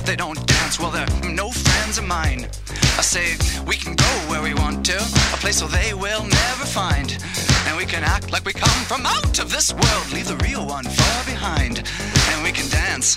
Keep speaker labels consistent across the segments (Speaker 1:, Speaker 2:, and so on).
Speaker 1: they don't dance, well, they're no friends of mine. I say we can go where we want to, a place where they will never find. And we can act like we come from out of this world, leave the real one far behind. And we can dance.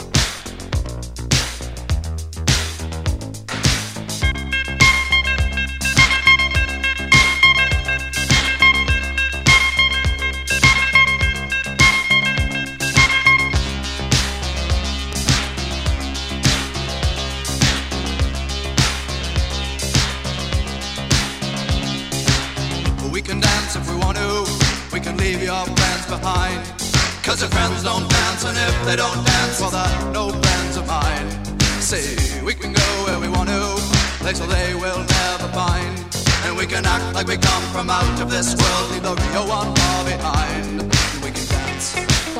Speaker 2: Leave your friends behind, 'cause your friends don't dance, and if they don't dance, well, they're no friends of mine. See, we can go where we want to, place where they will never find. And we can act like we come from out of this world, leave the real one far behind. And we can dance.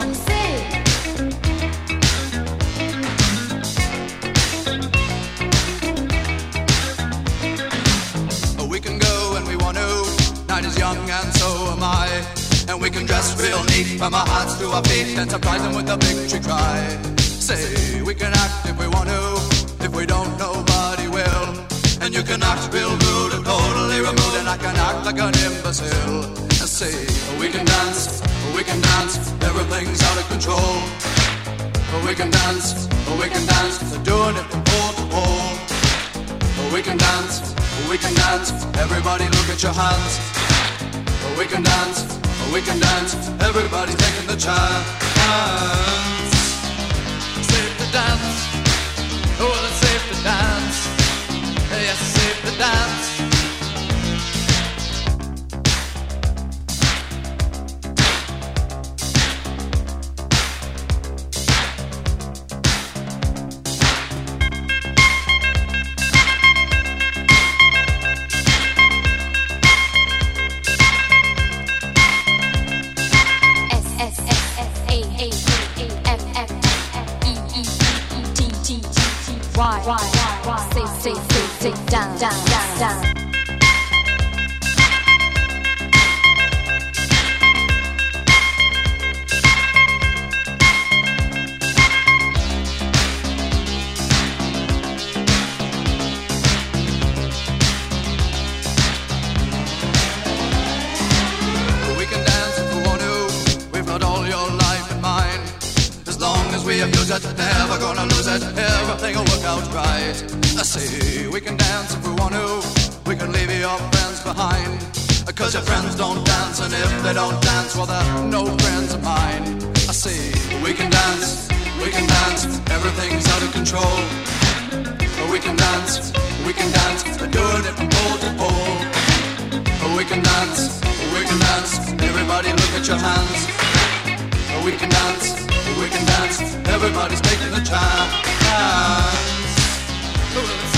Speaker 2: We can go when we want to, night is young and so am I. And we can dress real neat from our hearts to our feet and surprise them with a victory cry. Say, we can act if we want to, if we don't, nobody will. And you can act real rude and totally removed, and I can act like an imbecile. And say, we can dance, everything's out of control. We can dance, they're doing it from pole to pole. We can dance, everybody look at your hands. We can dance, everybody's taking the chance. Safe to dance, oh, it's safe to dance. Yes, it's safe to dance. Say, down, down, down, down. We can dance if we want to. We've got all your life in mind. As long as we abuse it, never gonna lose it. Everything will work out right. I say we can dance if we want to. We can leave your friends behind, 'cause your friends don't dance, and if they don't dance, well, they're no friends of mine. I say we can dance, everything's out of control. We can dance, they're doing it from pole to pole. We can dance, everybody look at your hands. We can dance, everybody's taking the chance.